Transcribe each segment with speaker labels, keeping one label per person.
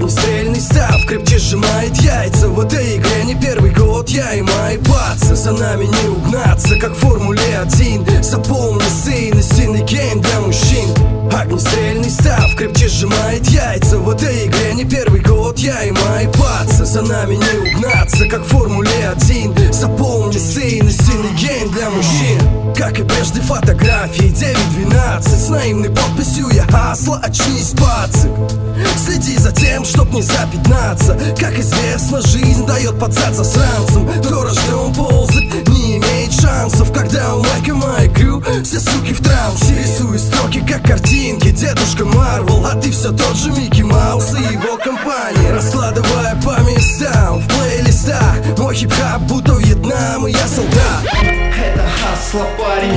Speaker 1: Огнестрельный став крепче сжимает яйца. В этой игре не первый год я и мои пацы. За нами не угнаться, как в Формуле 1. Запомни, сын, истинный гейм для мужчин. Огнестрельный став крепче сжимает яйца. В этой игре не первый год я и мои пацы. За нами не угнаться, как в Формуле 1. Запомни, сын, истинный гейм для мужчин. Как и прежде фотографии 9-12 с наивной подписью я Асла, очнись, пацик. Следи за тем, чтоб не запятнаться. Как известно, жизнь дает под зад засранцам. Кто рожден ползать, не имеет шансов. Когда у Майка моя крю, все суки в трансе. Рисую строки, как картинки, дедушка Марвел. А ты все тот же Микки Маус и его компания. Раскладывая по местам в плейлистах мой хип-хап, будто Вьетнам, и я солдат.
Speaker 2: Это Асла, парень.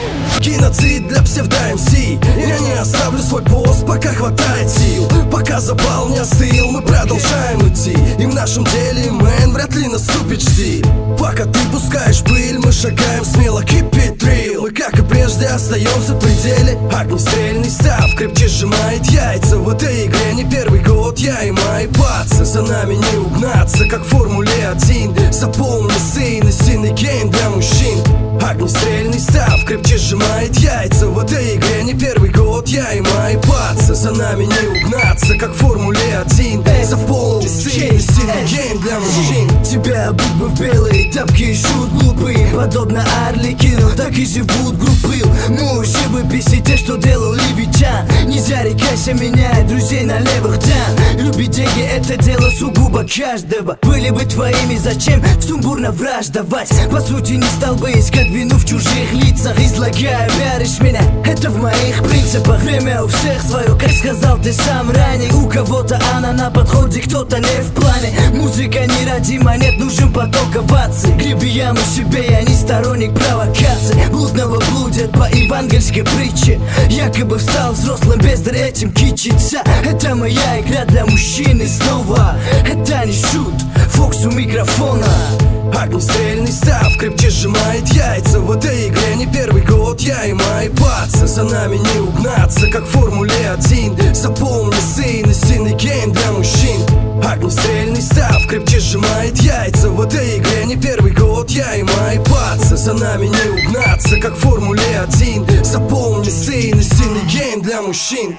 Speaker 1: Геноцид для псевдо-МС. Я не оставлю свой пост, пока хватает сил. Пока запал не остыл, мы продолжаем идти. И в нашем деле, мэн, вряд ли наступит стиль. Пока ты пускаешь пыль, мы шагаем смело, keep it real. Мы, как и прежде, остаемся в пределе. Огнестрельный став крепче сжимает яйца. В этой игре не первый год я и мои пацы. За нами не угнаться, как в Формуле 1. Запомни, сын, истинный гейм для мужчин. Огнестрельный став крепче сжимает яйца. В этой игре не первый год я и мои пацы. За нами не угнаться, как в Формуле 1. Запомни, сын, истинный гейм для мужчин.
Speaker 3: Тебя будто в белые тапки жут глупые. Подобно Арлекину, так и живут группы. Мужи выписи те, что делал Левитян. Не зарекайся, меняй друзей на левых дан. Любить деньги — это дело сугубо каждого. Были бы твоими, зачем сумбурно враждовать? По сути, не стал бы искать вину в чужих лицах. Излагаю, веришь меня, это в моих принципах. Время у всех свое, как сказал ты сам ранее. У кого-то она на подходе, кто-то не в плане. Музыка неродима, нет, нужен поток оваций. Греби яму себе, я не сторонник провокаций. Блудного блудят по евангельской притче. Якобы встал взрослым, бездарь этим кичится. Это моя игра для мужчины снова. Это не шут, Фокс у микрофона.
Speaker 1: Огнестрельный став крепче сжимает яйца. В этой игре не первый год я и мои пацы. За нами не угнаться, как в Формуле 1. Запомни, сын, истинный гейм для мужчин. Огнестрельный став крепче сжимает яйца. В этой игре не первый год я и мои пацы. За нами не угнаться, как в Формуле 1. Запомни, сын, истинный гейм для мужчин.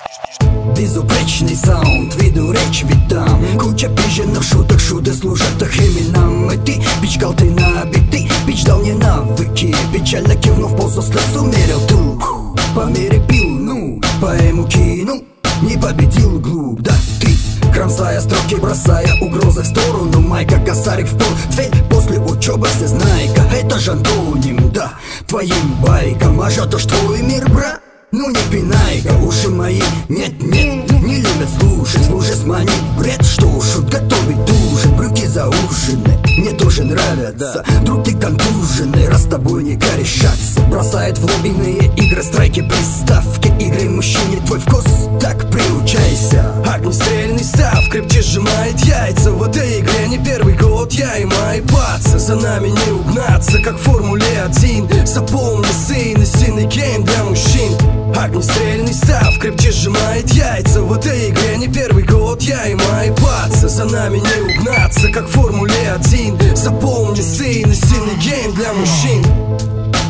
Speaker 3: Безупречный саунд, виду речь видам. Куча пиженных шуток, шуты служат их именам. И ты, пичкал ты на биты, пич дал мне навыки. Печально кивнув, позу слез умерил дух. По мере пил, ну, поэму кинул. Не победил глуп, да ты. Кромсая строки, бросая угрозы в сторону майка. Косарик в портфель после учебы всезнайка. Это же антоним, да, твоим байкам. А же то ж твой мир, брат. Ну не пинай-ка, уши мои, нет-нет, не любят слушать. В ужас манит бред, что шут, готовить ужин. Брюки заужены, мне тоже нравятся. Друг, ты контуженный, раз с тобой не корешаться. Бросает в лоб иные игры, страйки, приставки. Игры мужчине твой вкус, так приучайся.
Speaker 1: Огнестрельный став крепче сжимает яйца. В этой игре не первый год я и мои пацы. За нами не угнаться, как в Формуле 1. Запомни, сын, истинный гейм для мужчин. Огнестрельный став крепче сжимает яйца. В этой игре не первый год я и мои пацы. За нами не угнаться, как в Формуле 1. Запомни, сын, истинный гейм для мужчин.